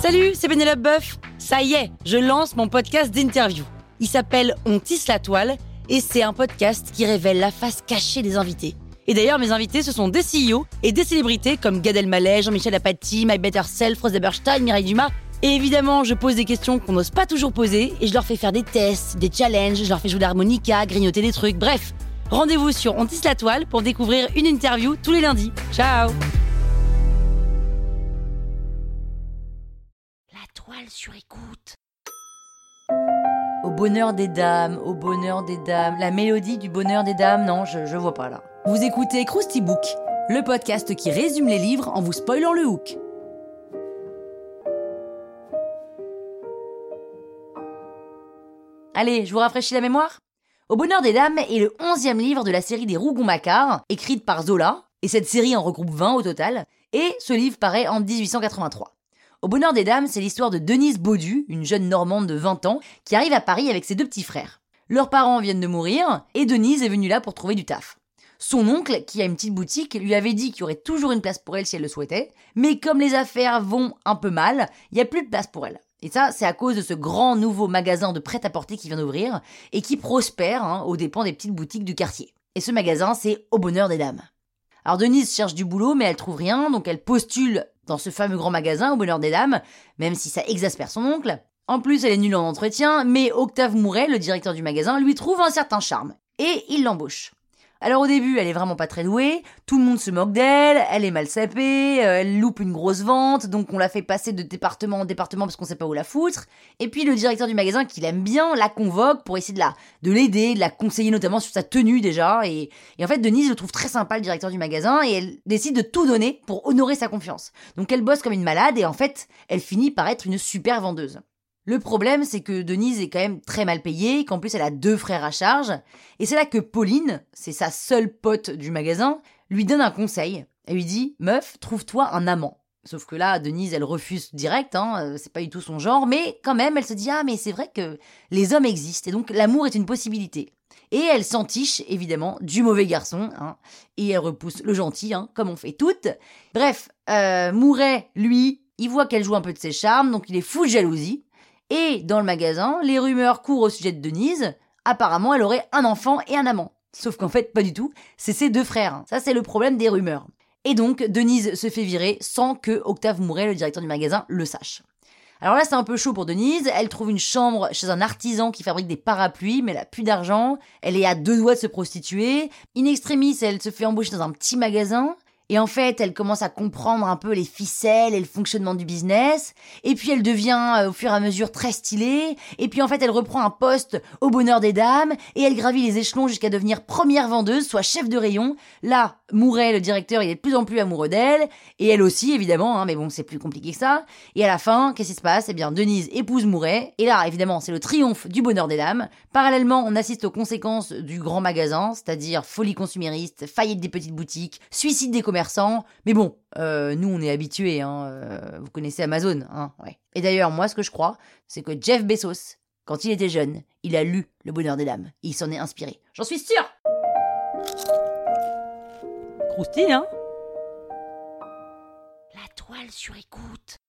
Salut, c'est Pénélope Boeuf. Ça y est, je lance mon podcast d'interview. Il s'appelle On tisse la toile et c'est un podcast qui révèle la face cachée des invités. Et d'ailleurs, mes invités, ce sont des CEO et des célébrités comme Gad Elmaleh, Jean-Michel Apathy, My Better Self, Rose Eberstein, Mireille Dumas. Et évidemment, je pose des questions qu'on n'ose pas toujours poser et je leur fais faire des tests, des challenges, je leur fais jouer de l'harmonica, grignoter des trucs, bref. Rendez-vous sur On tisse la toile pour découvrir une interview tous les lundis. Ciao! La toile sur écoute. Au bonheur des dames, au bonheur des dames. La mélodie du bonheur des dames, non, je vois pas là. Vous écoutez Krusty Book, le podcast qui résume les livres en vous spoilant le hook. Allez, je vous rafraîchis la mémoire. Au bonheur des dames est le 11e livre de la série des Rougon-Macquart, écrite par Zola, et cette série en regroupe 20 au total, et ce livre paraît en 1883. Au bonheur des dames, c'est l'histoire de Denise Baudu, une jeune Normande de 20 ans, qui arrive à Paris avec ses deux petits frères. Leurs parents viennent de mourir, et Denise est venue là pour trouver du taf. Son oncle, qui a une petite boutique, lui avait dit qu'il y aurait toujours une place pour elle si elle le souhaitait, mais comme les affaires vont un peu mal, il n'y a plus de place pour elle. Et ça, c'est à cause de ce grand nouveau magasin de prêt-à-porter qui vient d'ouvrir et qui prospère aux dépens des petites boutiques du quartier. Et ce magasin, c'est Au bonheur des dames. Alors Denise cherche du boulot, mais elle trouve rien, donc elle postule dans ce fameux grand magasin Au bonheur des dames, même si ça exaspère son oncle. En plus, elle est nulle en entretien, mais Octave Mouret, le directeur du magasin, lui trouve un certain charme. Et il l'embauche. Alors au début, elle est vraiment pas très douée, tout le monde se moque d'elle, elle est mal sapée, elle loupe une grosse vente, donc on la fait passer de département en département parce qu'on sait pas où la foutre. Et puis le directeur du magasin, qui l'aime bien, la convoque pour essayer de l'aider, de la conseiller notamment sur sa tenue déjà. Et en fait, Denise le trouve très sympa, le directeur du magasin, et elle décide de tout donner pour honorer sa confiance. Donc elle bosse comme une malade et en fait, elle finit par être une super vendeuse. Le problème, c'est que Denise est quand même très mal payée, qu'en plus elle a 2 frères à charge, et c'est là que Pauline, c'est sa seule pote du magasin, lui donne un conseil. Elle lui dit « Meuf, trouve-toi un amant ». Sauf que là, Denise, elle refuse direct, c'est pas du tout son genre, mais quand même, elle se dit « Ah, mais c'est vrai que les hommes existent, et donc l'amour est une possibilité ». Et elle s'entiche, évidemment, du mauvais garçon, et elle repousse le gentil, comme on fait toutes. Bref, Mouret, lui, il voit qu'elle joue un peu de ses charmes, donc il est fou de jalousie. Et dans le magasin, les rumeurs courent au sujet de Denise. Apparemment, elle aurait un enfant et un amant. Sauf qu'en fait, pas du tout. C'est ses 2 frères. Ça, c'est le problème des rumeurs. Et donc, Denise se fait virer sans que Octave Mouret, le directeur du magasin, le sache. Alors là, c'est un peu chaud pour Denise. Elle trouve une chambre chez un artisan qui fabrique des parapluies, mais elle a plus d'argent. Elle est à 2 doigts de se prostituer. In extremis, elle se fait embaucher dans un petit magasin. Et en fait, elle commence à comprendre un peu les ficelles et le fonctionnement du business. Et puis, elle devient, au fur et à mesure, très stylée. Et puis, en fait, elle reprend un poste au bonheur des dames. Et elle gravit les échelons jusqu'à devenir première vendeuse, soit chef de rayon. Là, Mouret, le directeur, il est de plus en plus amoureux d'elle. Et elle aussi, évidemment, mais bon, c'est plus compliqué que ça. Et à la fin, qu'est-ce qui se passe ? Eh bien, Denise épouse Mouret. Et là, évidemment, c'est le triomphe du bonheur des dames. Parallèlement, on assiste aux conséquences du grand magasin, c'est-à-dire folie consumériste, faillite des petites boutiques, suicide des commerçants. Mais bon, nous on est habitués, vous connaissez Amazon, ouais. Et d'ailleurs, moi ce que je crois, c'est que Jeff Bezos, quand il était jeune, il a lu Le bonheur des dames. Il s'en est inspiré. J'en suis sûre. Croustille, La toile sur écoute.